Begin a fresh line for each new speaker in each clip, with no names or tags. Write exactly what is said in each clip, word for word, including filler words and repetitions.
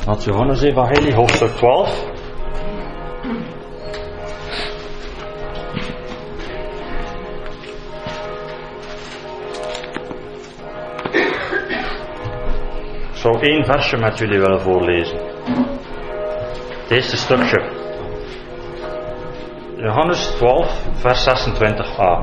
Het Johannes Evangelie, hoofdstuk twaalf. Ik zou één versje met jullie willen voorlezen. Het eerste stukje. Johannes twaalf, vers zesentwintig a.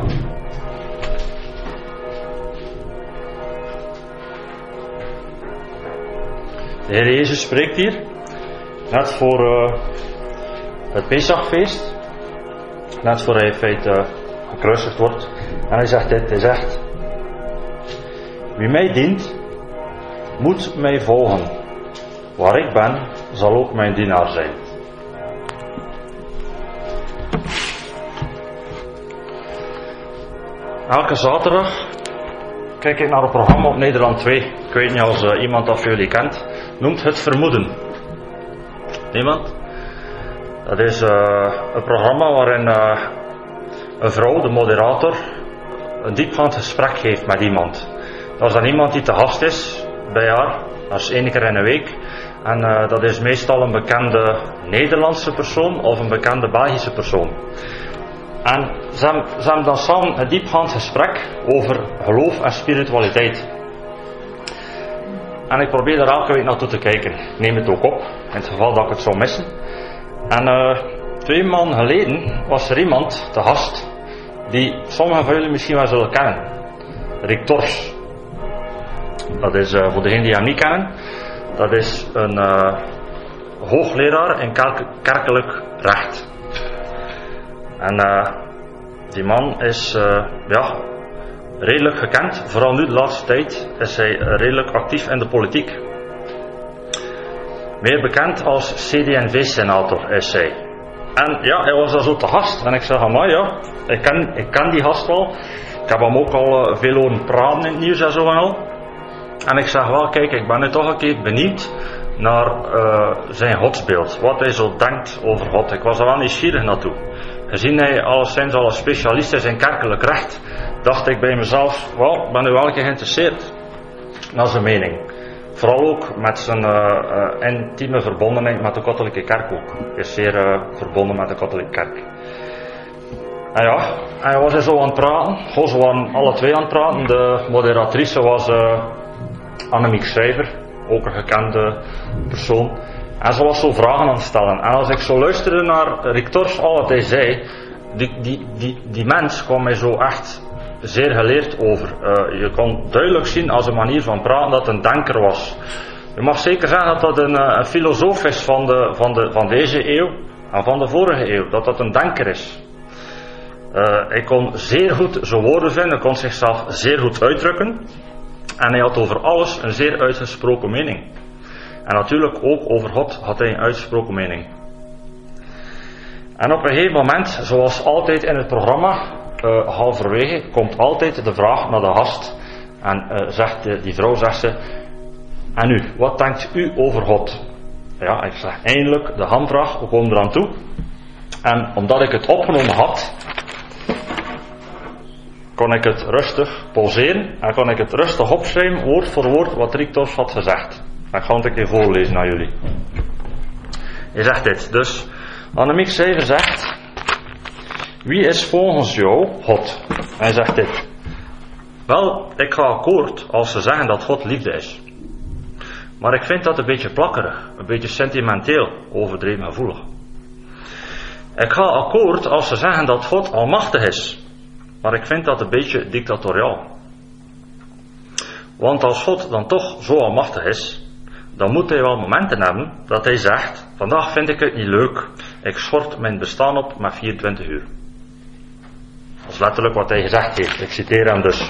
De Heer Jezus spreekt hier, net voor uh, het Pesachfeest, net voor hij in feite gekruisigd wordt. En hij zegt dit, hij zegt: wie mij dient, moet mij volgen. Waar ik ben, zal ook mijn dienaar zijn. Elke zaterdag kijk ik naar een programma op Nederland twee. Ik weet niet als uh, iemand of jullie kent. Noemt Het Vermoeden. Niemand? Dat is uh, een programma waarin uh, een vrouw, de moderator, een diepgaand gesprek heeft met iemand. Dat is dan iemand die te gast is bij haar. Dat is één keer in een week. En uh, dat is meestal een bekende Nederlandse persoon of een bekende Belgische persoon. En ze hebben, ze hebben dan samen een diepgaand gesprek over geloof en spiritualiteit. En ik probeer daar elke week naartoe te kijken. Ik neem het ook op, in het geval dat ik het zou missen. En uh, twee maanden geleden was er iemand te gast die sommigen van jullie misschien wel zullen kennen. Rick Tors. Dat is, uh, voor degenen die hem niet kennen, dat is een uh, hoogleraar in kerk- kerkelijk recht. En uh, die man is uh, ja, redelijk gekend. Vooral nu de laatste tijd is hij redelijk actief in de politiek. Meer bekend als C D N V-senator is hij. En ja, hij was daar zo te gast. En ik zeg, maar ja, ik ken, ik ken die gast wel. Ik heb hem ook al uh, veel horen praten in het nieuws en zo en al. En ik zeg wel, kijk, ik ben nu toch een keer benieuwd naar uh, zijn godsbeeld. Wat hij zo denkt over God. Ik was er wel nieuwsgierig naartoe. Gezien hij alleszins al een specialist is in kerkelijk recht, dacht ik bij mezelf, wel, ik ben nu wel een keer geïnteresseerd naar zijn mening. Vooral ook met zijn uh, uh, intieme verbondenheid met de katholieke kerk ook. Hij is zeer uh, verbonden met de katholieke kerk. En ja, hij was er zo aan het praten. Goh, ze waren alle twee aan het praten. De moderatrice was uh, Annemiek Schrijver, ook een gekende persoon. En ze was zo vragen aan het stellen. En als ik zo luisterde naar Rick Tors, al wat hij zei, die, die, die, die mens kwam mij zo echt zeer geleerd over. Uh, je kon duidelijk zien als een manier van praten dat het een denker was. Je mag zeker zeggen dat dat een, een filosoof is van, de, van, de, van deze eeuw en van de vorige eeuw. Dat dat een denker is. Uh, hij kon zeer goed zijn woorden vinden, hij kon zichzelf zeer goed uitdrukken. En hij had over alles een zeer uitgesproken mening. En natuurlijk ook over God had hij een uitgesproken mening. En op een gegeven moment, zoals altijd in het programma, uh, halverwege, komt altijd de vraag naar de gast. En uh, zegt de, die vrouw, zegt ze, en u, wat denkt u over God? Ja, ik zeg, eindelijk de hamvraag, we komen eraan toe. En omdat ik het opgenomen had, kon ik het rustig pauzeren en kon ik het rustig opschrijven, woord voor woord, wat Rick Tors had gezegd. Ik ga het een keer voorlezen aan jullie. Hij zegt dit. Dus Annemiek Schrijver zegt: wie is volgens jou God? Hij zegt dit. Wel, ik ga akkoord als ze zeggen dat God liefde is. Maar ik vind dat een beetje plakkerig, een beetje sentimenteel, overdreven gevoelig. Ik ga akkoord als ze zeggen dat God almachtig is. Maar ik vind dat een beetje dictatoriaal. Want als God dan toch zo almachtig is, dan moet hij wel momenten hebben dat hij zegt, vandaag vind ik het niet leuk, ik schort mijn bestaan op met vierentwintig uur. Dat is letterlijk wat hij gezegd heeft, ik citeer hem dus.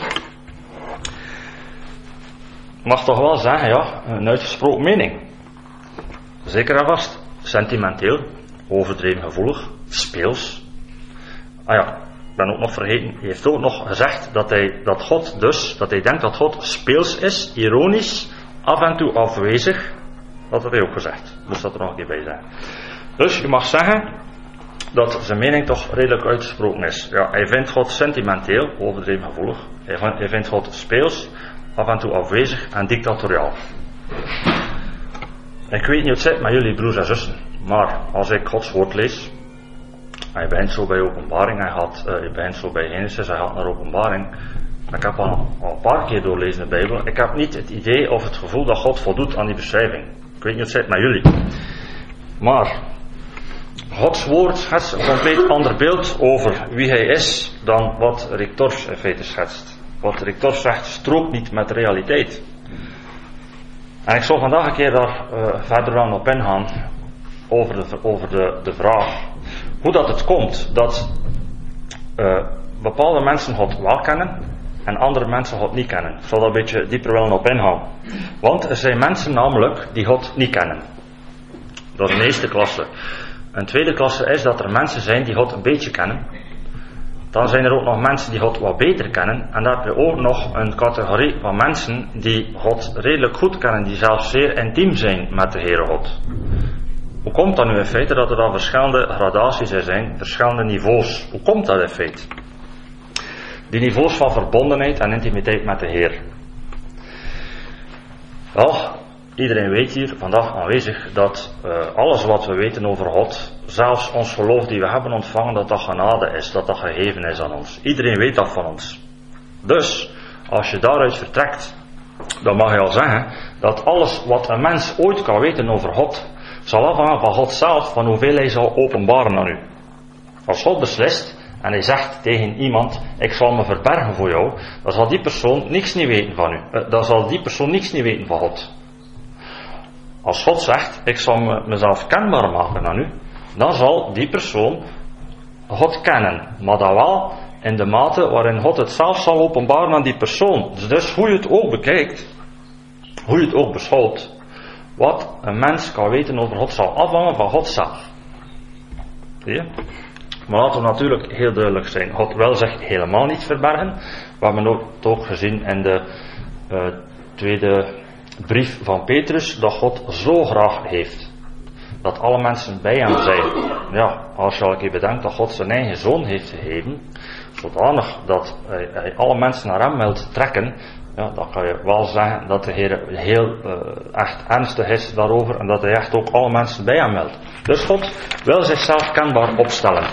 Ik mag toch wel zeggen, ja, een uitgesproken mening. Zeker en vast, sentimenteel, overdreven gevoelig, speels. Ah ja, ik ben ook nog vergeten, hij heeft ook nog gezegd dat hij, dat God dus, dat hij denkt dat God speels is, ironisch, af en toe afwezig. Dat had hij ook gezegd. Moest dat er nog een keer bij zijn. Dus je mag zeggen dat zijn mening toch redelijk uitgesproken is. Ja, hij vindt God sentimenteel, overdreven gevoelig. Hij vindt God speels, af en toe afwezig en dictatoriaal. Ik weet niet hoe het zit met jullie broers en zussen, maar als ik Gods woord lees, hij begint zo bij openbaring, hij, gaat, uh, hij begint zo bij Genesis, hij gaat naar openbaring. Ik heb al, al een paar keer doorlezen de Bijbel. Ik heb niet het idee of het gevoel dat God voldoet aan die beschrijving. Ik weet niet hoe het zit met jullie. Maar Gods woord schetst een compleet ander beeld over wie hij is dan wat Rick Torfs in feite schetst. Wat Rick Torfs zegt strookt niet met de realiteit. En ik zal vandaag een keer daar uh, verder aan op ingaan over, de, over de, de vraag hoe dat het komt dat uh, bepaalde mensen God wel kennen en andere mensen God niet kennen. Ik zal daar een beetje dieper willen op ingaan. Want er zijn mensen namelijk die God niet kennen. Dat is de eerste klasse. Een tweede klasse is dat er mensen zijn die God een beetje kennen. Dan zijn er ook nog mensen die God wat beter kennen. En dan heb je ook nog een categorie van mensen die God redelijk goed kennen. Die zelfs zeer intiem zijn met de Heere God. Hoe komt dat nu in feite dat er dan verschillende gradaties in zijn, verschillende niveaus? Hoe komt dat in feite? Die niveaus van verbondenheid en intimiteit met de Heer. Wel, iedereen weet hier vandaag aanwezig dat uh, alles wat we weten over God, zelfs ons geloof die we hebben ontvangen, dat dat genade is, dat dat gegeven is aan ons. Iedereen weet dat van ons. Dus, als je daaruit vertrekt, dan mag je al zeggen dat alles wat een mens ooit kan weten over God, zal afhangen van God zelf, van hoeveel hij zal openbaren aan u. Als God beslist en hij zegt tegen iemand, ik zal me verbergen voor jou, dan zal die persoon niks niet weten van u. Dan zal die persoon niks niet weten van God. Als God zegt, ik zal me, mezelf kenbaar maken aan u, dan zal die persoon God kennen. Maar dan wel in de mate waarin God het zelf zal openbaren aan die persoon. Dus hoe je het ook bekijkt, hoe je het ook beschouwt, wat een mens kan weten over God zal afhangen van God zelf. Zie je? Maar laten we natuurlijk heel duidelijk zijn. God wil zich helemaal niet verbergen. We hebben het ook gezien in de uh, tweede brief van Petrus, dat God zo graag heeft dat alle mensen bij hem zijn. Ja, als je al een keer bedenkt dat God zijn eigen zoon heeft gegeven, zodanig dat hij, hij alle mensen naar hem wil trekken, ja, dan kan je wel zeggen dat de Heer heel uh, echt ernstig is daarover en dat hij echt ook alle mensen bij hem wil. Dus God wil zichzelf kenbaar opstellen.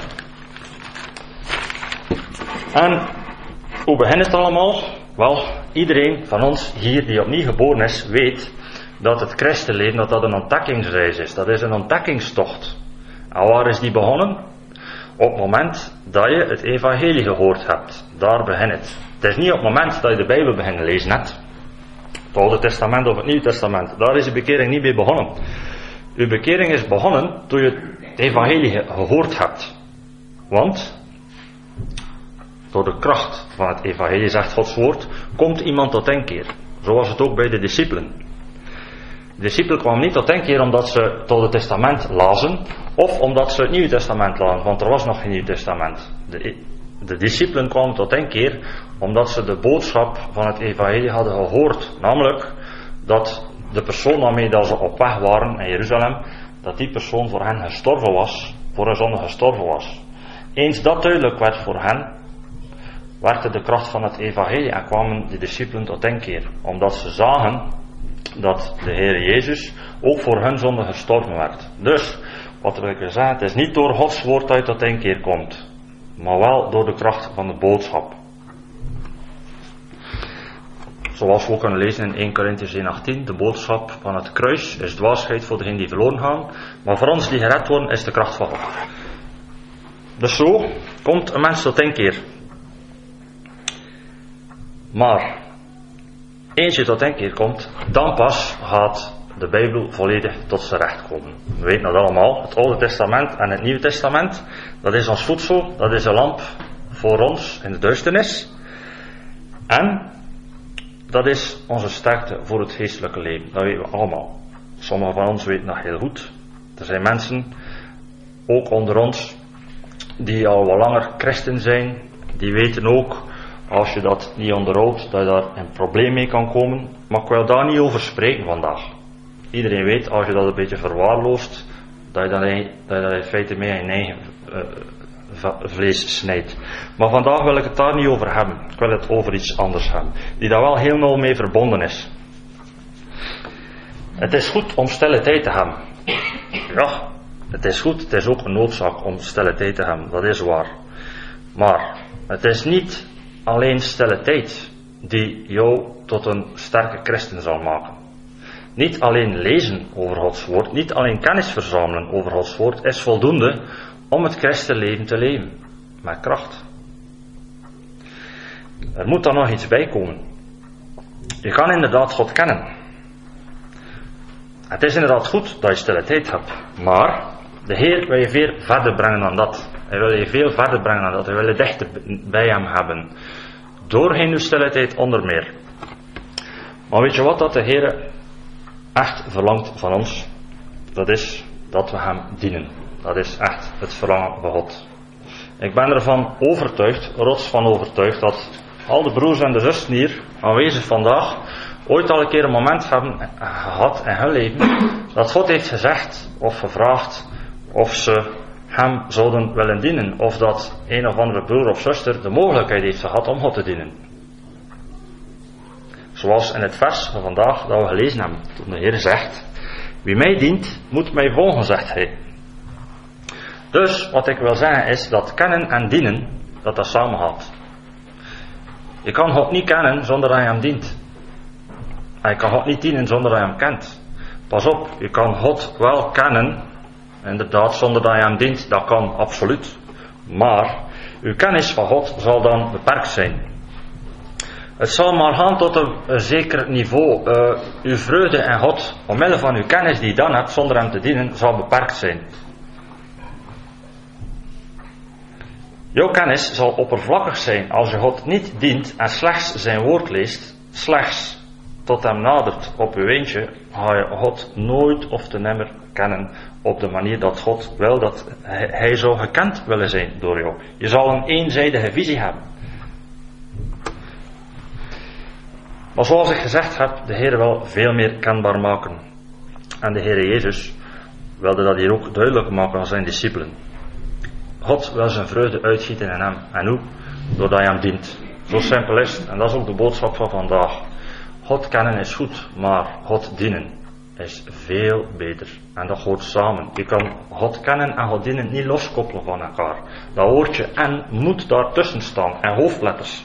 En hoe begint het allemaal? Wel, iedereen van ons hier die opnieuw geboren is, weet dat het christenleven dat dat een ontdekkingsreis is. Dat is een ontdekkingstocht. En waar is die begonnen? Op het moment dat je het evangelie gehoord hebt. Daar begint het. Het is niet op het moment dat je de Bijbel begint te lezen net. Het Oude Testament of het Nieuwe Testament. Daar is de bekering niet mee begonnen. Uw bekering is begonnen toen je het evangelie gehoord hebt. Want door de kracht van het evangelie, zegt Gods woord, komt iemand tot inkeer. Zo was het ook bij de discipelen. De discipelen kwamen niet tot inkeer omdat ze het Oude Testament lazen, of omdat ze het Nieuwe Testament lazen, want er was nog geen Nieuw Testament. De, de discipelen kwamen tot inkeer omdat ze de boodschap van het evangelie hadden gehoord, namelijk dat de persoon waarmee dat ze op weg waren in Jeruzalem, dat die persoon voor hen gestorven was, voor hun zonde gestorven was. Eens dat duidelijk werd voor hen, werd de kracht van het evangelie en kwamen de discipelen tot inkeer, omdat ze zagen dat de Heer Jezus ook voor hun zonde gestorven werd. Dus, wat wil ik zeggen, het is niet door Gods woord dat je tot inkeer komt, maar wel door de kracht van de boodschap. Zoals we ook kunnen lezen in eerste Korintiërs één achttien, de boodschap van het kruis is dwaasheid voor degenen die verloren gaan, maar voor ons die gered worden is de kracht van God. Dus zo komt een mens tot inkeer. Maar eens je tot inkeer komt, dan pas gaat de Bijbel volledig tot zijn recht komen. We weten dat allemaal, het Oude Testament en het Nieuwe Testament, dat is ons voedsel, dat is een lamp voor ons in de duisternis. En dat is onze sterkte voor het geestelijke leven, dat weten we allemaal. Sommigen van ons weten dat heel goed. Er zijn mensen, ook onder ons, die al wat langer christen zijn, die weten ook, als je dat niet onderhoudt, dat je daar een probleem mee kan komen. Maar ik wil daar niet over spreken vandaag. Iedereen weet, als je dat een beetje verwaarloost, dat je dat, dat, je dat in feite mee in je eigen uh, vlees snijdt. Maar vandaag wil ik het daar niet over hebben. Ik wil het over iets anders hebben. Die daar wel heel nauw mee verbonden is. Het is goed om stille tijd te hebben. Ja, het is goed, het is ook een noodzaak om stille tijd te hebben, dat is waar. Maar het is niet alleen stille tijd die jou tot een sterke christen zal maken. Niet alleen lezen over Gods woord, niet alleen kennis verzamelen over Gods woord, is voldoende om het christenleven te leven. Met kracht. Er moet dan nog iets bij komen. Je kan inderdaad God kennen. Het is inderdaad goed dat je stille tijd hebt. Maar de Heer wil je veel verder brengen dan dat. Hij wil je veel verder brengen dan dat. Hij wil je dichter bij hem hebben. Doorheen uw stille tijd onder meer. Maar weet je wat dat de Heer echt verlangt van ons? Dat is dat we hem dienen. Dat is echt het verlangen van God. Ik ben ervan overtuigd, rots van overtuigd, dat al de broers en de zussen hier aanwezig vandaag ooit al een keer een moment hebben gehad in hun leven dat God heeft gezegd of gevraagd of ze hem zouden willen dienen, of dat een of andere broer of zuster de mogelijkheid heeft gehad om God te dienen. Zoals in het vers van vandaag dat we gelezen hebben, toen de Heer zegt: wie mij dient, moet mij volgen, zegt hij. Dus wat ik wil zeggen is dat kennen en dienen, dat dat samen gaat. Je kan God niet kennen zonder dat je hem dient. En je kan God niet dienen zonder dat je hem kent. Pas op, je kan God wel kennen, inderdaad, zonder dat je hem dient, dat kan absoluut. Maar uw kennis van God zal dan beperkt zijn. Het zal maar gaan tot een, een zeker niveau. Uh, uw vreugde in God, omwille van uw kennis die je dan hebt, zonder hem te dienen, zal beperkt zijn. Jouw kennis zal oppervlakkig zijn als je God niet dient en slechts zijn woord leest, slechts tot hem nadert op uw eentje, ga je God nooit of te nimmer kennen op de manier dat God wil dat hij, hij zou gekend willen zijn door jou. Je zal een eenzijdige visie hebben. Maar zoals ik gezegd heb, de Heer wil veel meer kenbaar maken. En de Heer Jezus wilde dat hier ook duidelijk maken aan zijn discipelen. God wil zijn vreugde uitgieten in hem. En hoe? Doordat je hem dient. Zo simpel is het. En dat is ook de boodschap van vandaag. God kennen is goed, maar God dienen is veel beter. En dat hoort samen. Je kan God kennen en God dienen niet loskoppelen van elkaar. Dat woordje en moet daartussen staan. En hoofdletters.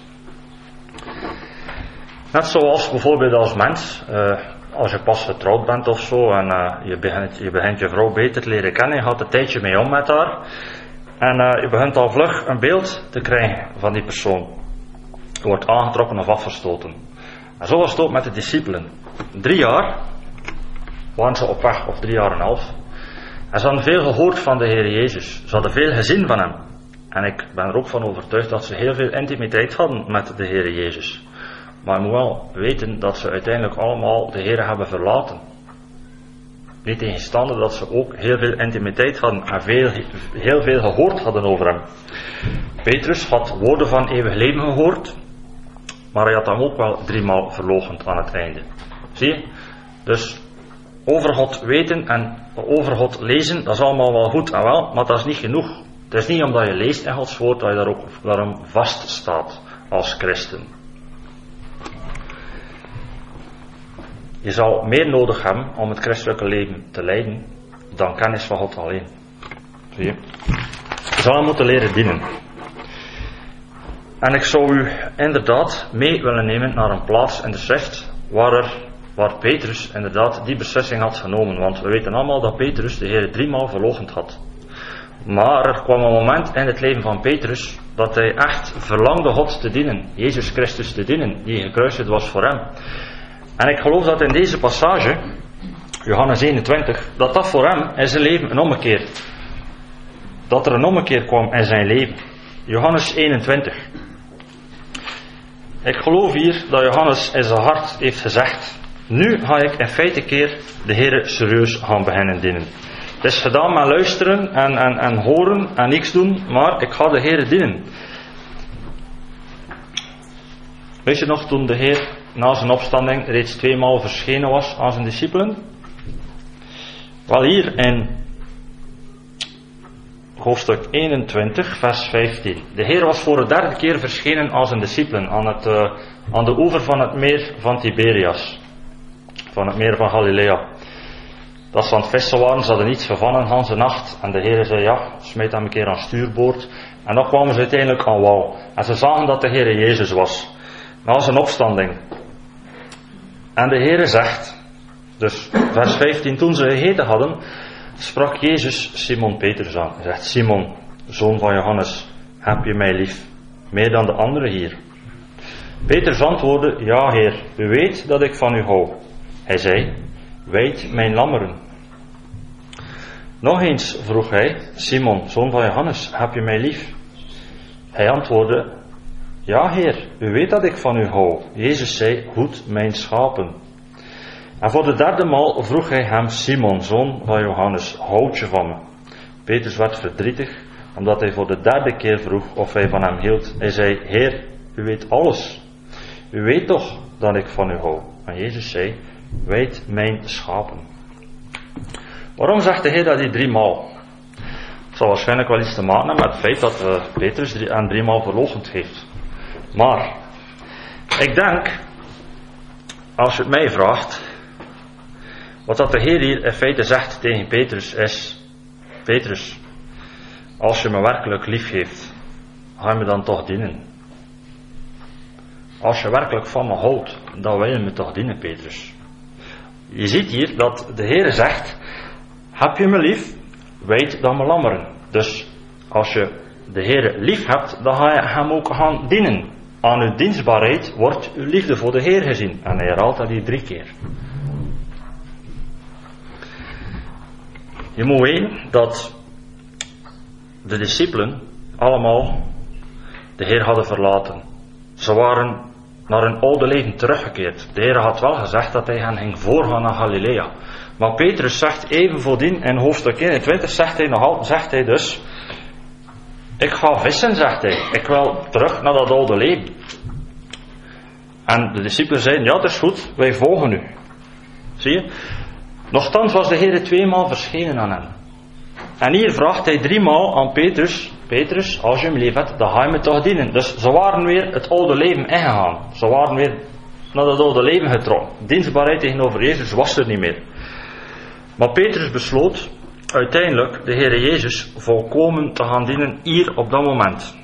Net zoals bijvoorbeeld als mens. Uh, als je pas getrouwd bent of zo. En uh, je, begint, je begint je vrouw beter te leren kennen. Je gaat een tijdje mee om met haar. En uh, je begint al vlug een beeld te krijgen van die persoon. Je wordt aangetrokken of afgestoten. En zo was het ook met de discipelen. Drie jaar waren ze op weg, of drie jaar en een half. En ze hadden veel gehoord van de Heer Jezus. Ze hadden veel gezien van hem. En ik ben er ook van overtuigd dat ze heel veel intimiteit hadden met de Heer Jezus. Maar je moet wel weten dat ze uiteindelijk allemaal de Heer hebben verlaten. Niet tegenstaande dat ze ook heel veel intimiteit hadden en veel, heel veel gehoord hadden over hem. Petrus had woorden van eeuwig leven gehoord, maar hij had hem ook wel driemaal verloochend aan het einde. Zie je? Dus over God weten en over God lezen, dat is allemaal wel goed en wel, maar dat is niet genoeg. Het is niet omdat je leest in Gods woord dat je daar ook daarom vast staat als christen. Je zal meer nodig hebben om het christelijke leven te leiden dan kennis van God alleen. Zie je? Je zal hem moeten leren dienen. En ik zou u inderdaad mee willen nemen naar een plaats in de schrift waar, er, waar Petrus inderdaad die beslissing had genomen. Want we weten allemaal dat Petrus de Heer driemaal verloochend had. Maar er kwam een moment in het leven van Petrus dat hij echt verlangde God te dienen. Jezus Christus te dienen, die gekruisigd was voor hem. En ik geloof dat in deze passage, Johannes eenentwintig, dat dat voor hem in zijn leven een ommekeer. Dat er een ommekeer kwam in zijn leven. Johannes eenentwintig. Ik geloof hier dat Johannes in zijn hart heeft gezegd: nu ga ik in feite keer de Heere serieus gaan beginnen dienen. Het is gedaan met luisteren en, en, en horen en niks doen, maar ik ga de Heere dienen. Weet je nog toen de Heer na zijn opstanding reeds tweemaal verschenen was aan zijn discipelen? Wel, hier in hoofdstuk eenentwintig, vers vijftien. De Heer was voor de derde keer verschenen aan zijn discipelen aan, het, uh, aan de oever van het meer van Tiberias, van het meer van Galilea. dat ze aan het vissen waren, ze hadden niets gevangen de hele nacht. En de Heer zei, ja, smijt hem een keer aan stuurboord. En dan kwamen ze uiteindelijk aan wal. En ze zagen dat de Heer Jezus was. Dat was een opstanding. En de Heer zegt, dus vers vijftien, toen ze gegeten hadden, sprak Jezus Simon Petrus aan. Hij zegt, Simon, zoon van Johannes, heb je mij lief, meer dan de anderen hier? Petrus antwoordde, ja Heer, u weet dat ik van u hou. Hij zei, wijd mijn lammeren. Nog eens vroeg hij, Simon, zoon van Johannes, heb je mij lief? Hij antwoordde, ja Heer, u weet dat ik van u hou. Jezus zei, hoed mijn schapen. En voor de derde maal vroeg hij hem, Simon, zoon van Johannes, houd je van me? Petrus werd verdrietig, omdat hij voor de derde keer vroeg of hij van hem hield. Hij zei, Heer, u weet alles. U weet toch dat ik van u hou? En Jezus zei, wijd mijn schapen. Waarom zegt de Heer dat hij drie maal? Het zal waarschijnlijk wel iets te maken hebben met het feit dat uh, Petrus drie, aan drie maal verloochend heeft. Maar, ik denk, als je het mij vraagt, wat dat de Heer hier in feite zegt tegen Petrus is, Petrus, als je me werkelijk lief heeft, ga je me dan toch dienen? Als je werkelijk van me houdt, dan wil je me toch dienen, Petrus. Je ziet hier dat de Heer zegt, heb je me lief, wijd dan me lammeren. Dus als je de Heer lief hebt, dan ga je hem ook gaan dienen. Aan uw dienstbaarheid wordt uw liefde voor de Heer gezien. En hij herhaalt dat hier drie keer. Je moet weten dat de discipelen allemaal de Heer hadden verlaten. Ze waren naar hun oude leven teruggekeerd. De Heer had wel gezegd dat hij hen ging voorgaan naar Galilea. Maar Petrus zegt even voordien in hoofdstuk eenentwintig, zegt hij, nog, zegt hij dus, ik ga vissen, zegt hij. Ik wil terug naar dat oude leven. En de discipelen zeiden, ja, dat is goed, wij volgen u. Zie je? Nochtans was de Heer tweemaal verschenen aan hen. En hier vraagt hij driemaal aan Petrus, Petrus, als je hem lief hebt, dan ga je me toch dienen. Dus ze waren weer het oude leven ingegaan. Ze waren weer naar dat oude leven getrokken. Dienstbaarheid tegenover Jezus was er niet meer. Maar Petrus besloot uiteindelijk de Heer Jezus volkomen te gaan dienen hier op dat moment.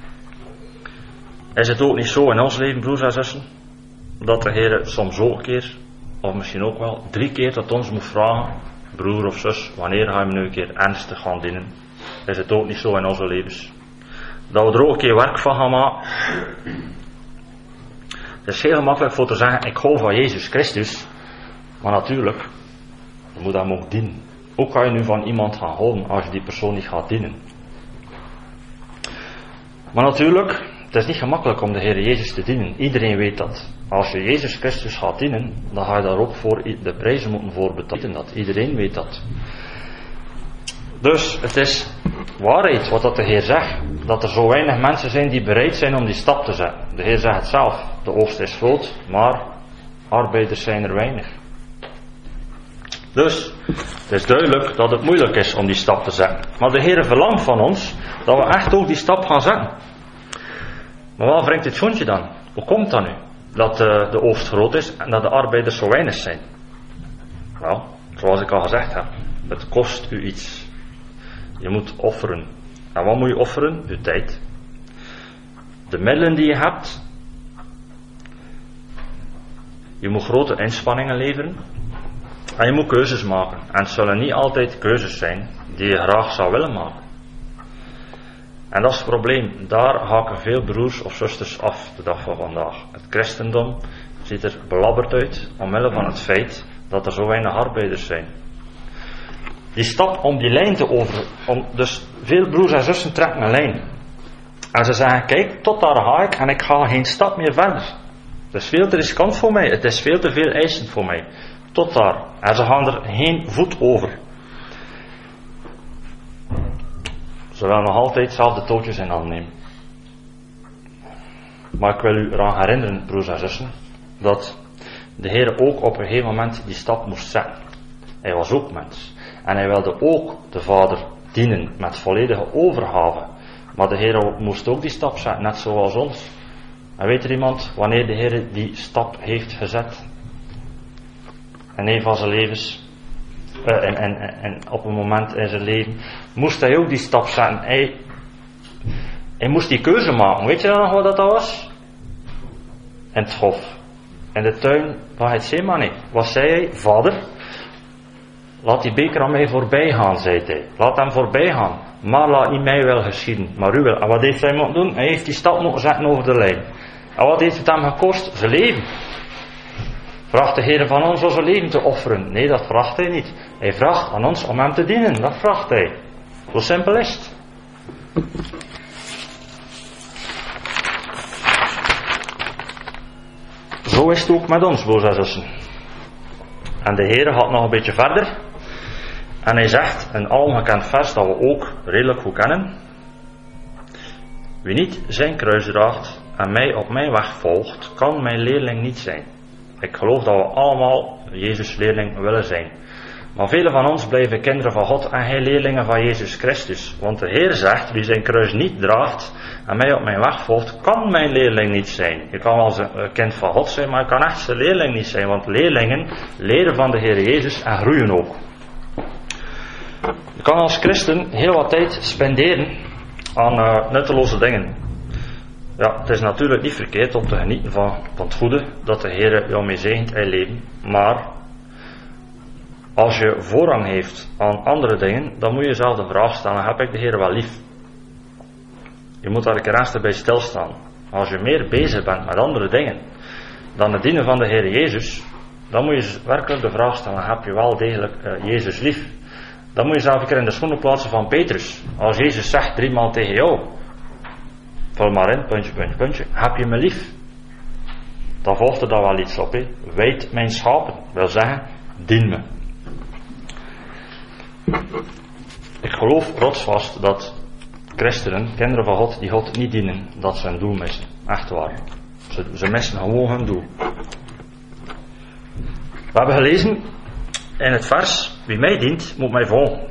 Is het ook niet zo in ons leven, broers en zussen, dat de Heer soms ook een keer, of misschien ook wel drie keer, dat ons moet vragen, broer of zus, wanneer ga je me nu een keer ernstig gaan dienen? Is het ook niet zo in onze levens? Dat we er ook een keer werk van gaan maken. Het is heel gemakkelijk voor te zeggen, ik hou van Jezus Christus, maar natuurlijk, je moet hem ook dienen. Hoe kan je nu van iemand gaan houden als je die persoon niet gaat dienen? Maar natuurlijk, het is niet gemakkelijk om de Heer Jezus te dienen. Iedereen weet dat. Als je Jezus Christus gaat dienen, dan ga je daar ook voor de prijzen moeten voor betalen. Dat. Iedereen weet dat. Dus het is waarheid wat dat de Heer zegt. Dat er zo weinig mensen zijn die bereid zijn om die stap te zetten. De Heer zegt het zelf. De oogst is groot, maar arbeiders zijn er weinig. Dus het is duidelijk dat het moeilijk is om die stap te zetten. Maar de Heer verlangt van ons dat we echt ook die stap gaan zetten. Maar wat brengt dit vondje dan? Hoe komt dat nu? Dat uh, de oogst groot is en dat de arbeiders zo weinig zijn? Wel, zoals ik al gezegd heb, het kost u iets. Je moet offeren. En wat moet je offeren? Uw tijd. De middelen die je hebt. Je moet grote inspanningen leveren. En je moet keuzes maken. En het zullen niet altijd keuzes zijn die je graag zou willen maken. En dat is het probleem. Daar haken veel broers of zusters af de dag van vandaag. Het christendom ziet er belabberd uit omwille van het feit dat er zo weinig arbeiders zijn. Die stap om die lijn te over. Om, dus veel broers en zussen trekken een lijn. En ze zeggen, kijk, tot daar ga ik en ik ga geen stap meer verder. Het is veel te riskant voor mij. Het is veel te veel eisend voor mij. Tot daar. En ze gaan er geen voet over. Ze willen nog altijd zelf de touwtjes in handen nemen. Maar ik wil u eraan herinneren, broers en zussen, dat de Heer ook op een gegeven moment die stap moest zetten. Hij was ook mens. En hij wilde ook de Vader dienen met volledige overgave. Maar de Heer moest ook die stap zetten, net zoals ons. En weet er iemand wanneer de Heer die stap heeft gezet? In een van zijn levens. Uh, en, en, en op een moment in zijn leven moest hij ook die stap zetten. Hij, hij moest die keuze maken. Weet je dan nog wat dat was? In het hof. In de tuin van Gethsemane. Wat zei hij? Vader, laat die beker aan mij voorbij gaan, zei hij. Laat hem voorbij gaan. Maar laat niet mij wel geschieden, maar u wel. En wat heeft hij moeten doen? Hij heeft die stap moeten zetten over de lijn. En wat heeft het hem gekost? Zijn leven. Vraagt de Heer van ons onze leven te offeren? Nee, dat vraagt hij niet. Hij vraagt aan ons om hem te dienen. Dat vraagt hij. Zo simpel is het. Zo is het ook met ons, broers en zussen. En de Heer gaat nog een beetje verder. En hij zegt, een algemeen vers dat we ook redelijk goed kennen. Wie niet zijn kruis draagt en mij op mijn weg volgt, kan mijn leerling niet zijn. Ik geloof dat we allemaal Jezus' leerling willen zijn. Maar velen van ons blijven kinderen van God en geen leerlingen van Jezus Christus. Want de Heer zegt, wie zijn kruis niet draagt en mij op mijn weg volgt, kan mijn leerling niet zijn. Je kan wel een kind van God zijn, maar je kan echt zijn leerling niet zijn. Want leerlingen leren van de Heer Jezus en groeien ook. Je kan als christen heel wat tijd spenderen aan uh, nutteloze dingen. Ja, het is natuurlijk niet verkeerd om te genieten van, van het goede dat de Heer jou mee zegent in je leven. Maar als je voorrang heeft aan andere dingen, dan moet je jezelf de vraag stellen, heb ik de Heer wel lief? Je moet daar een keer ernstig bij stilstaan. Als je meer bezig bent met andere dingen dan het dienen van de Heer Jezus, dan moet je werkelijk de vraag stellen, heb je wel degelijk uh, Jezus lief? Dan moet je zelf een keer in de schoenen plaatsen van Petrus. Als Jezus zegt driemaal tegen jou, vul maar in, puntje, puntje, puntje, heb je me lief? Dan volgt er dan wel iets op, he. Weet mijn schapen, wil zeggen, dien me. Ik geloof rotsvast dat christenen, kinderen van God, die God niet dienen, dat ze hun doel missen. Echt waar. Ze, ze missen gewoon hun doel. We hebben gelezen in het vers, wie mij dient, moet mij volgen.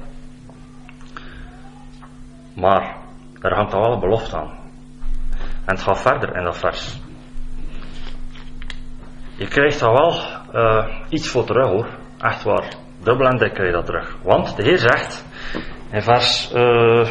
Maar, er hangt al wel een belofte aan. En het gaat verder in dat vers. Je krijgt daar wel uh, iets voor terug, hoor. Echt waar. Dubbel en dik krijg je dat terug. Want de Heer zegt in vers uh,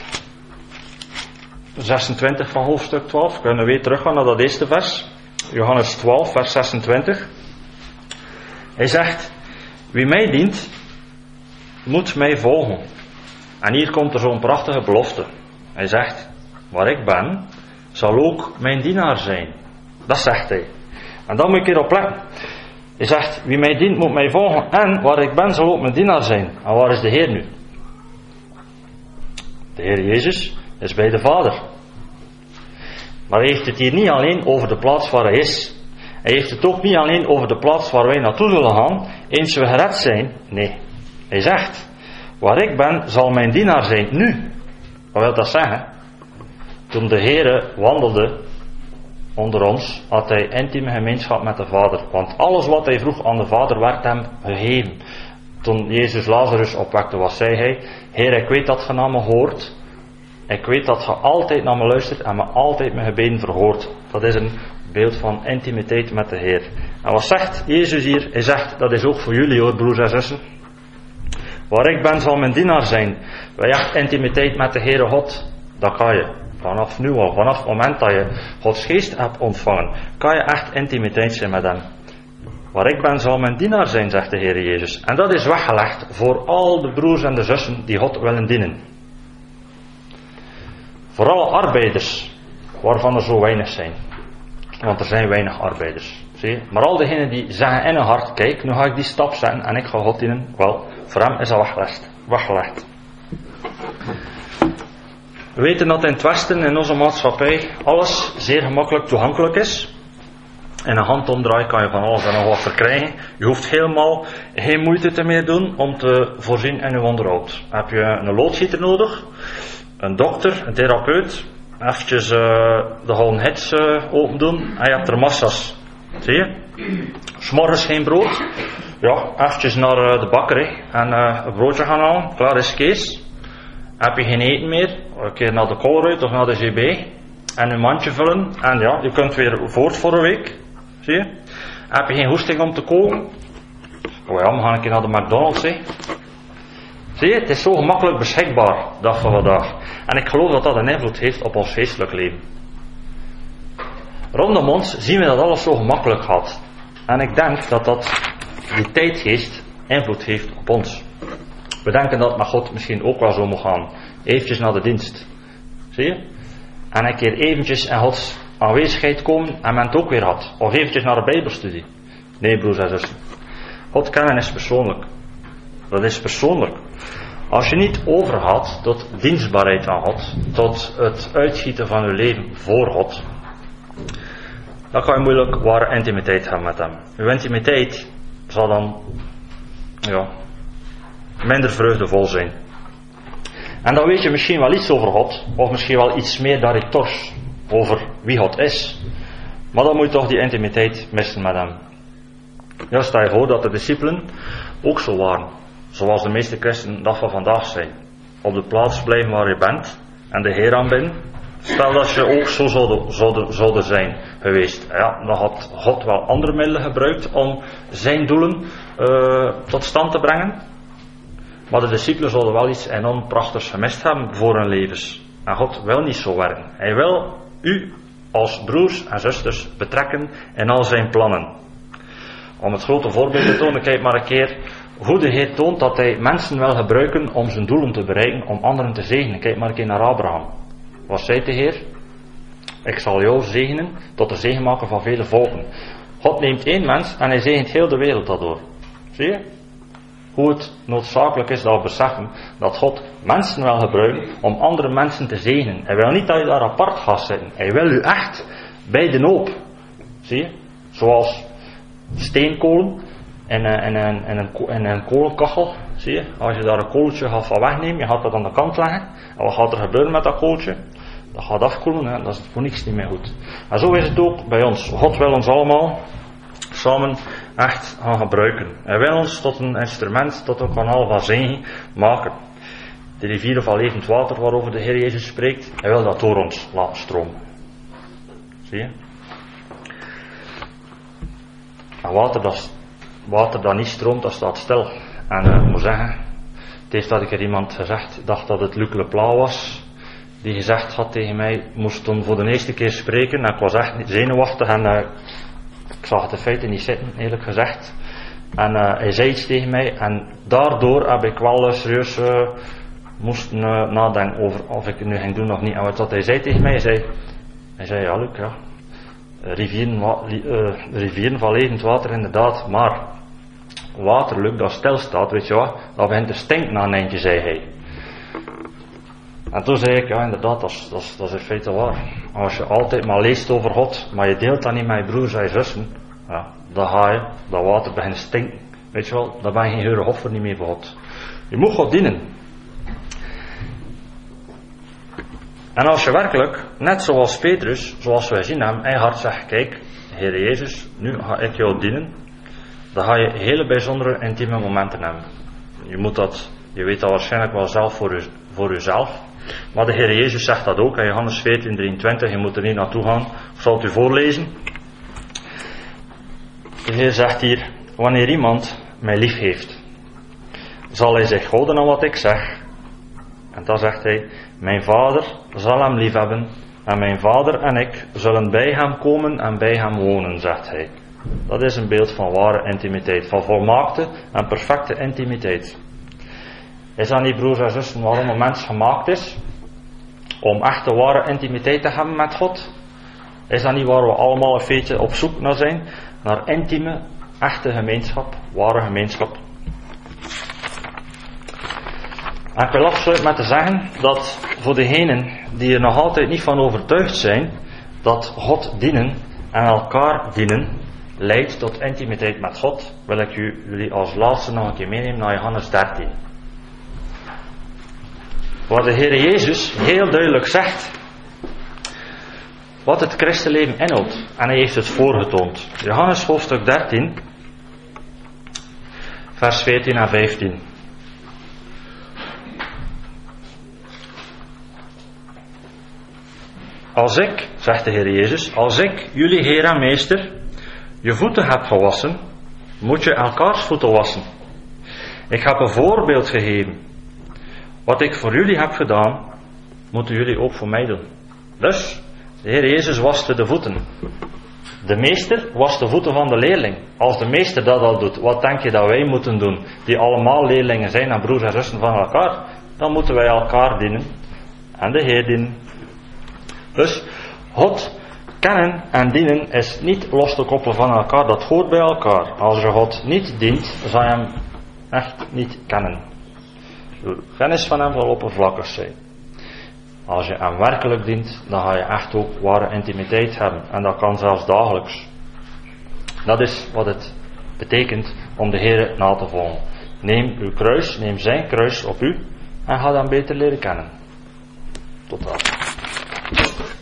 zesentwintig van hoofdstuk twaalf, kunnen we weer teruggaan naar dat eerste vers. Johannes twaalf, vers zesentwintig. Hij zegt, wie mij dient, moet mij volgen. En hier komt er zo'n prachtige belofte. Hij zegt, waar ik ben, zal ook mijn dienaar zijn. Dat zegt hij. En dan moet ik hierop letten. Hij zegt, wie mij dient, moet mij volgen. En waar ik ben, zal ook mijn dienaar zijn. En waar is de Heer nu? De Heer Jezus is bij de Vader. Maar hij heeft het hier niet alleen over de plaats waar hij is. Hij heeft het ook niet alleen over de plaats waar wij naartoe zullen gaan, eens we gered zijn. Nee, hij zegt, waar ik ben, zal mijn dienaar zijn nu. Wat wil dat zeggen? Toen de Heere wandelde onder ons, had hij intieme gemeenschap met de Vader. Want alles wat hij vroeg aan de Vader, werd hem gegeven. Toen Jezus Lazarus opwekte, wat zei hij? Heer, ik weet dat je naar me hoort. Ik weet dat je altijd naar me luistert en me altijd mijn gebeden verhoort. Dat is een beeld van intimiteit met de Heer. En wat zegt Jezus hier? Hij zegt, dat is ook voor jullie hoor, broers en zussen. Waar ik ben, zal mijn dienaar zijn. Wij echt intimiteit met de Heere God. Dat kan je. Vanaf nu al, vanaf het moment dat je Gods geest hebt ontvangen, kan je echt intimiteit zijn met hem. Waar ik ben, zal mijn dienaar zijn, zegt de Heer Jezus. En dat is weggelegd voor al de broers en de zussen die God willen dienen. Voor alle arbeiders, waarvan er zo weinig zijn. Want er zijn weinig arbeiders. Zie je? Maar al diegenen die zeggen in hun hart, kijk, nu ga ik die stap zetten en ik ga God dienen. Wel, voor hem is dat weggelegd. weggelegd. We weten dat in het Westen, in onze maatschappij, alles zeer gemakkelijk toegankelijk is. In een handomdraai kan je van alles en nog wat verkrijgen. Je hoeft helemaal geen moeite te meer doen om te voorzien in je onderhoud. Heb je een loodgieter nodig, een dokter, een therapeut, eventjes uh, de whole hits uh, open doen en je hebt er massa's. Zie je? 'S Morgens geen brood. Ja, eventjes naar uh, de bakkerij en uh, een broodje gaan halen. Klaar is Kees. Heb je geen eten meer, een keer naar de Colruyt of naar de G B en een mandje vullen en ja, je kunt weer voort voor een week. Zie je? Heb je geen hoesting om te koken? Oh ja, we gaan een keer naar de McDonald's, hè. Zie je, het is zo gemakkelijk beschikbaar, dag van vandaag. En ik geloof dat dat een invloed heeft op ons geestelijk leven. Rondom ons zien we dat alles zo gemakkelijk gaat. En ik denk dat dat, die tijdgeest, invloed heeft op ons. We denken dat het met God misschien ook wel zo moet gaan. Eventjes naar de dienst. Zie je? En een keer eventjes in Gods aanwezigheid komen en men het ook weer had. Of eventjes naar de Bijbelstudie. Nee, broers en zussen. God kennen is persoonlijk. Dat is persoonlijk. Als je niet overgaat tot dienstbaarheid aan God, tot het uitschieten van je leven voor God, dan kan je moeilijk ware intimiteit hebben met hem. Uw intimiteit zal dan ja, minder vreugdevol zijn. En dan weet je misschien wel iets over God, of misschien wel iets meer dan ik tors over wie God is. Maar dan moet je toch die intimiteit missen met hem. Ja, stel je voor dat de discipelen ook zo waren, zoals de meeste christenen dag van vandaag zijn. Op de plaats blijven waar je bent en de Heer aanbidden. Stel dat je ook zo zouden, zouden, zouden zijn geweest. Ja, dan had God wel andere middelen gebruikt om zijn doelen uh, tot stand te brengen. Maar de discipelen zouden wel iets enorm prachtigs gemist hebben voor hun levens. En God wil niet zo werken. Hij wil u als broers en zusters betrekken in al zijn plannen. Om het grote voorbeeld te tonen, kijk maar een keer hoe de Heer toont dat hij mensen wil gebruiken om zijn doelen te bereiken, om anderen te zegenen. Kijk maar een keer naar Abraham. Wat zei de Heer? Ik zal jou zegenen tot de zegen maken van vele volken. God neemt één mens en hij zegent heel de wereld daardoor. Zie je? Hoe het noodzakelijk is dat we beseffen dat God mensen wil gebruiken om andere mensen te zegenen. Hij wil niet dat je daar apart gaat zitten. Hij wil u echt bij de hoop. Zie je? Zoals steenkolen en, en, en, en, een, en een kolenkachel. Zie je? Als je daar een kooltje gaat van wegnemen, je gaat dat aan de kant leggen. En wat gaat er gebeuren met dat kooltje? Dat gaat afkoelen, hè? Dat is voor niks niet meer goed. En zo is het ook bij ons. God wil ons allemaal samen echt gaan gebruiken. Hij wil ons tot een instrument, tot een kanaal van zegen maken. De rivieren van levend water waarover de Heer Jezus spreekt, hij wil dat door ons laten stromen. Zie je? En water dat, water dat niet stroomt, dat staat stil. En uh, ik moet zeggen, het heeft dat ik er iemand gezegd, dacht dat het Luc Lepla was, die gezegd had tegen mij, moest toen voor de eerste keer spreken, en ik was echt zenuwachtig en uh, ik zag het in feite niet zitten, eerlijk gezegd. En uh, hij zei iets tegen mij en daardoor heb ik wel uh, serieus uh, moest uh, nadenken over of ik het nu ging doen of niet. En wat hij zei tegen mij, hij zei, hij zei ja Luc, ja, rivieren, uh, rivieren van levend water inderdaad, maar water, Luc, dat stilstaat, weet je wat, dat begint te stinken na een eindje, zei hij. En toen zei ik, ja inderdaad, dat is, dat is, dat is in feite waar. Als je altijd maar leest over God, maar je deelt dat niet met je broers en je zussen, ja, dan ga je, dat water begint te stinken. Weet je wel, dan ben je geen heure hoffer niet meer voor God. Je moet God dienen. En als je werkelijk, net zoals Petrus, zoals wij zien hem, in hart zegt, kijk, Heer Jezus, nu ga ik jou dienen, dan ga je hele bijzondere, intieme momenten hebben. Je moet dat, je weet dat waarschijnlijk wel zelf voor, u, voor uzelf. Maar de Heer Jezus zegt dat ook in Johannes veertien drieëntwintig, je moet er niet naartoe gaan. Ik zal het u voorlezen. De Heer zegt hier, wanneer iemand mij lief heeft, zal hij zich houden aan wat ik zeg. En dan zegt hij, mijn vader zal hem lief hebben, en mijn vader en ik zullen bij hem komen en bij hem wonen, zegt hij. Dat is een beeld van ware intimiteit, van volmaakte en perfecte intimiteit. Is dat niet, broers en zussen, waarom een mens gemaakt is? Om echte ware intimiteit te hebben met God? Is dat niet waar we allemaal een beetje op zoek naar zijn? Naar intieme, echte gemeenschap, ware gemeenschap. En ik wil afsluiten met te zeggen dat voor degenen die er nog altijd niet van overtuigd zijn dat God dienen en elkaar dienen leidt tot intimiteit met God, wil ik jullie als laatste nog een keer meenemen naar Johannes dertien. Waar de Heer Jezus heel duidelijk zegt wat het christenleven inhoudt. En hij heeft het voorgetoond. Johannes hoofdstuk dertien, vers veertien en vijftien. Als ik, zegt de Heer Jezus, als ik, jullie Heer en Meester, je voeten heb gewassen, moet je elkaars voeten wassen. Ik heb een voorbeeld gegeven. Wat ik voor jullie heb gedaan, moeten jullie ook voor mij doen. Dus, de Heer Jezus waste de voeten. De meester wast de voeten van de leerling. Als de meester dat al doet, wat denk je dat wij moeten doen? Die allemaal leerlingen zijn en broers en zussen van elkaar. Dan moeten wij elkaar dienen. En de Heer dienen. Dus, God kennen en dienen is niet los te koppelen van elkaar. Dat hoort bij elkaar. Als je God niet dient, zal je hem echt niet kennen. De kennis van hem zal oppervlakkig zijn. Als je hem werkelijk dient, dan ga je echt ook ware intimiteit hebben. En dat kan zelfs dagelijks. Dat is wat het betekent om de Heer na te volgen. Neem uw kruis, neem zijn kruis op u en ga hem beter leren kennen. Tot dan.